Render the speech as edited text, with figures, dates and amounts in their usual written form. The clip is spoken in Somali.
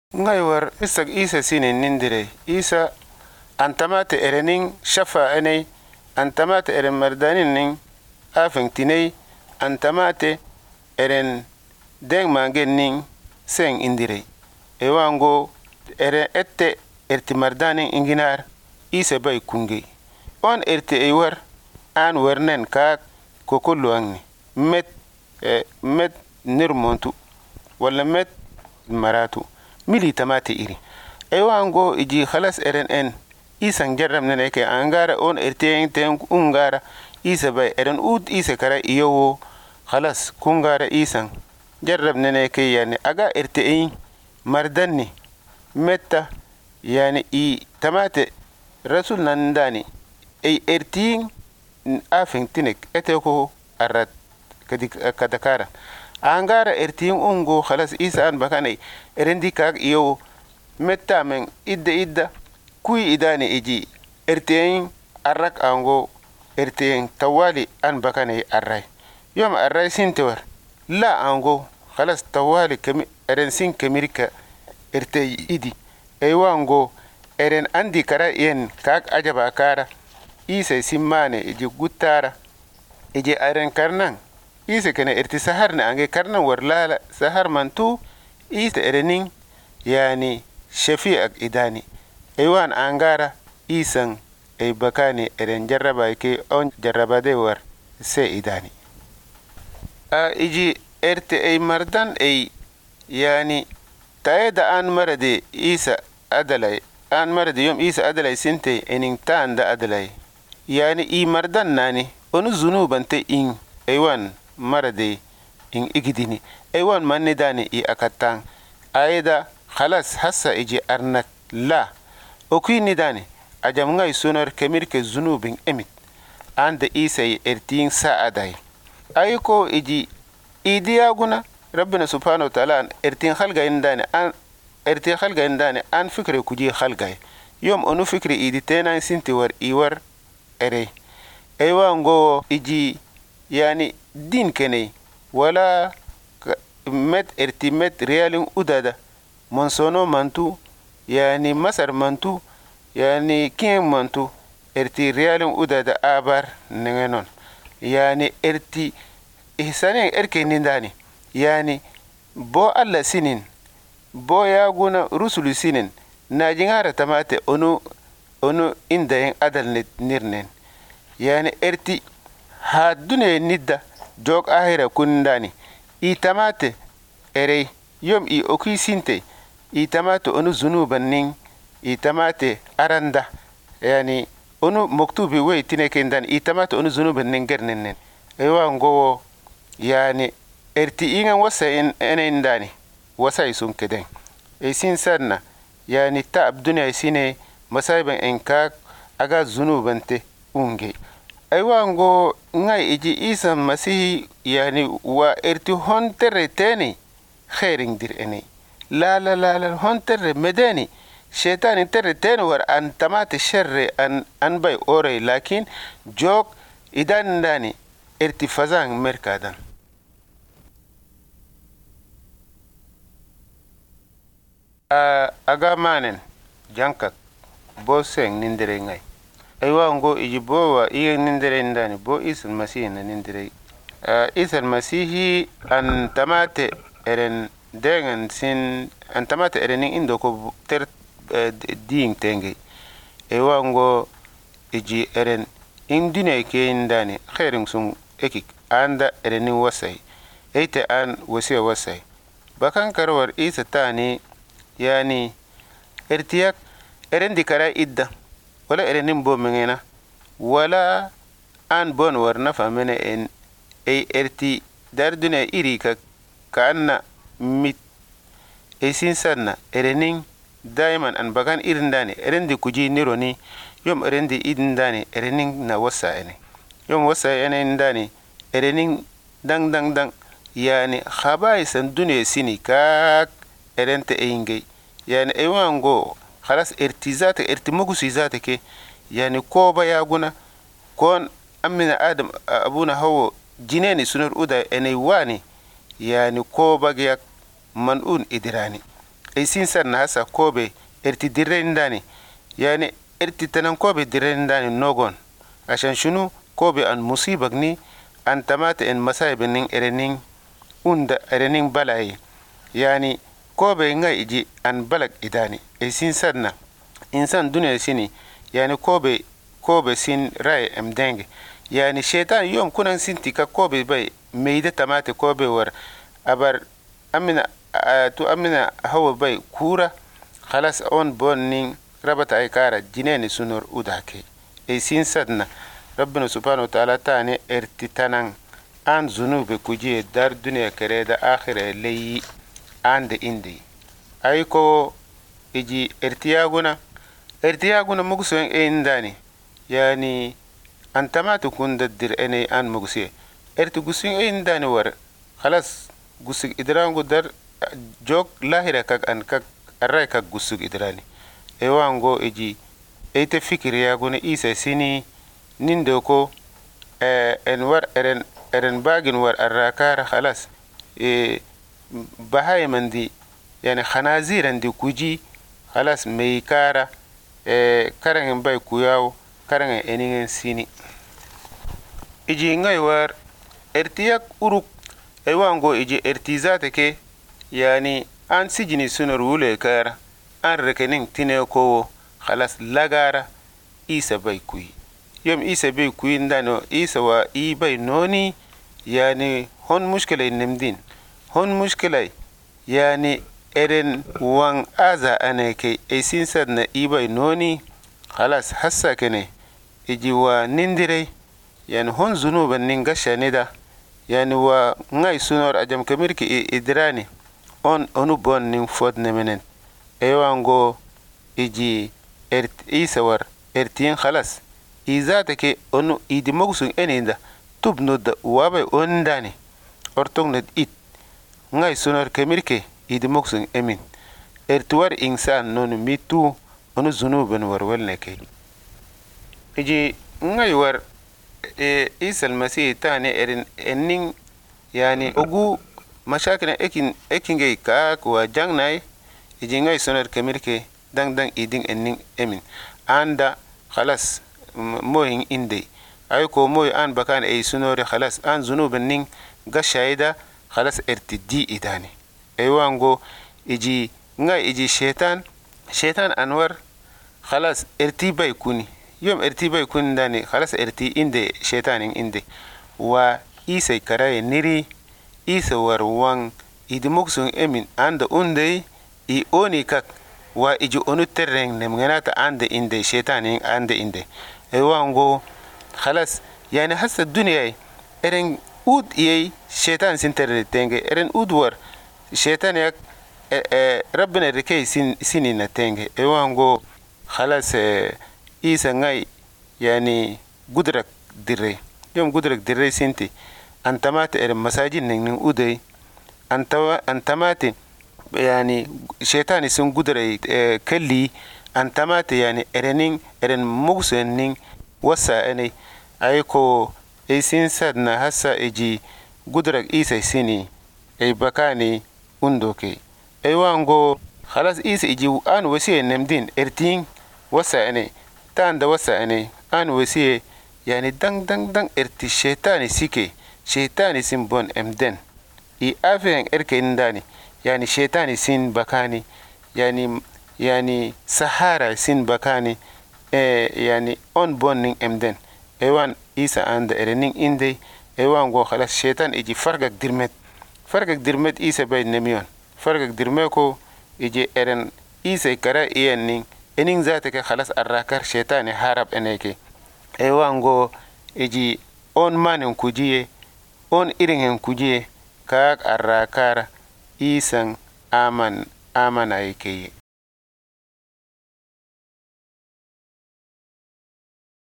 ngay war isag isa sinin nindire isa antamate erening shafa eney antamate eren mardanin ning afeng tinei antamate eren deng mangen ning seng indire ewango eren ette erti mardanin inginar isa bay kunge on erti eywar an wernen ka kokolo angni met nirmontu wala met maratu mili tamate iri ewango iji khalas eren en isan jarram nene ke angara on erteng ten ungara isa bay eren isa kara iyowo khalas kungara isan jarram nene ke yani aga ertein mardanni metta yani I tamate rasul nandani erting afeng tinek eteko arat kadakara angara erting ungo khalas isa an bakane erendi kag iyo metta men idda kui idani iji erting arrak ango erting tawali an bakane array yom array sintewar la ango khalas tawali kemi eren sin kemirika ertey idi ewango eren andi kara yen kag ajaba kara isa simmane iji guttara iji eren karnan isa kene erti saharne ange karnan warlala sahar mantu isa erening yani shafi'ak idani ewan angara isan ay bakani eren jarraba ke on jarrabade war se idani iji erti ay mardan ay yani taeda an marade isa adalay an marade yom isa adalay sinte ening taanda adalay yani I mardan nani onu zunubante in aywan marade in igidini aywan manni dani I akatang aida khalas hassa iji arnak la okini dani ajam ngay sunar kemirke zunubin emit ande isa erting saaday ayko iji idiyaguna rabbina subhanahu wa ta'ala erting khalga indani an erti khalga indani an fikre kuji khalga yom onu fikri idi tena sinti war iwar ere ewa ngo iji yani din kene wala met erti met realin udada monsono mantu yani masar mantu yani king mantu erti realin udada abar nengenon yani erti ihsanen erke nindani yani bo alla sinin bo ya guna rusulu sinin na jingara tamate onu indayen adal nirnen yani erti ha dune nidda jog ahira kundani I tamate ere yom I oki sinte I tamate onu zunuban ning I tamate aranda yani onu moktubi we tinekendan I tamate onu zunuban ning gernennen ewa ngowo yani erti ingan wasa enen dani wasa isun keden sin sanna yani taab dunya sine masaiban enka aga zunubante unge aywango ngai iji isa masih yani wa erti hontere teni khairing dir ene la hontere medeni shaytan terre teni war an tamate sharre an bay ore lakin jok idan dani erti fazang merkadan aga manen jankak bo seng nindire ngai aywa ngo iji bo wa iya nindire ndani bo isan masih na nindire isan masihi an tamate eren dengan sin an tamate eren indo ko ter ding tenge aywa ngo iji eren indine ke ndani khairing sun ekik anda eren wasai eite an wasiya wasai bakan karwar isa tani yani ertiyak eren dikara idda wala erenin bo mengena wala an bon warna famene en ay erti darduna iri ka kanna mit esin sanna erenin daiman an bagan irindani erendi kuji nironi yom erendi idindani erenin na wasa ene yom wasa ene indani erenin dang yani khabai san dunya sini ka erente einge yani ewango khalas ertizate ertimogusi zate ke yani koba ya guna kon amina adam abuna hawo jineni sunar uda ene wani yani koba ya manun idirani sin sadna hasa kobe erti dirrendani yani erti tanan kobe dirrendani nogon ashan shunu kobe an musibagni an tamata en masaibenin erenin unda erenin balai yani kobe ngai iji an balak idani sin sadna insan dunya sini yani kobe sin rai emdenge yani shaitan yom kunan sinti ka kobe bay meida tamate kobe war abar amina hawa bay kura khalas on bonning rabata ay kara jineni sunor udake sin sadna rabbina subhanahu wa ta'ala tane ertitanan an zunube kuje dar dunya kereda akhira leyi ande indi ay ko iji ertiyaguna mugsen indani yani antamatu kunda dir ene an mugse erti gusin indani war khalas gusig idrangu dar jog lahira kak an kak array kak gusug idrani ewango iji ete fikriya guna isa sini nindo ko en war eren bagin war arrakara khalas bahay mandi yani khanaziran di kuji khalas meykara karangen bay kuyaw karangen eningen sini iji ngay war ertiyak uruk ewango iji ertizate ke yani an sijini sunor wule kara an rekening tine ko khalas lagara isa bay kuyi yom isa bay kuyi ndano isa wa i bay noni yani hon mushkilay nemdin hon mushkilay yani eren wan aza aneke sin sadna i bay noni khalas hassa kene iji wa nindire yani hon zunuban ninga shanida yani wa ngai sunor ajam kamirki idrani onu bon nin fod nemenen ewango iji isa war ertin khalas izata ke onu idi mogsun eninda tubno da wabay ondani ortong net it ngai sunor kamirke idi mogsun emin ertuwar insan nonu mitu onu zunuban war welneke iji ngai war isa almasih tani erin enning yani ogu mashakina ekingay ka wa jangnay iji ngai sonar kamirke dang iding enning emin anda khalas mohin inde ay ko moy an bakan ay sunore khalas an zunuban ning gashayda khalas ertidi idani ay wango iji ngai iji shaitan anwar khalas erti bay kuni yom erti bay kuni dani khalas erti inde shaitanin inde wa isa karaye niri isa war wan idi moksun emin anda unde i oni kak wa iji onu terreng nemgenata ande inde shaitanin ande inde e wango khalas yani hasa dunya eren ud yey shaitan sin terre tenge eren ud war shaitan yak rabbina rekay sinina tenge e wango khalas isa ngai yani gudrak dire yom gudrak dire sinti antamate eren masajin ning udey antamate yani shaitani sun gudray kalli antamate yani eren mugsen ning wasa ene ayko sin sadna hasa iji gudrak isa sini ay bakani undoke ay wango khalas isa iji an wasiye nemdin ertin wasa ene tanda wasa ene an wasiye yani dang erti shaitani sike shaitani sin bon emden i afen erke indani yani shaitani sin bakani yani sahara sin bakani yani on bon ning emden ewan isa anda erening inde ewan go khalas shaitan iji fargak dirmet isa bay nemion fargak dirmeko iji eren isa kara iyan ening zate ke khalas arrakar shaitani harab eneke ewan go iji on manen kujiye on iringen kujiye kak arrakar isan amana yake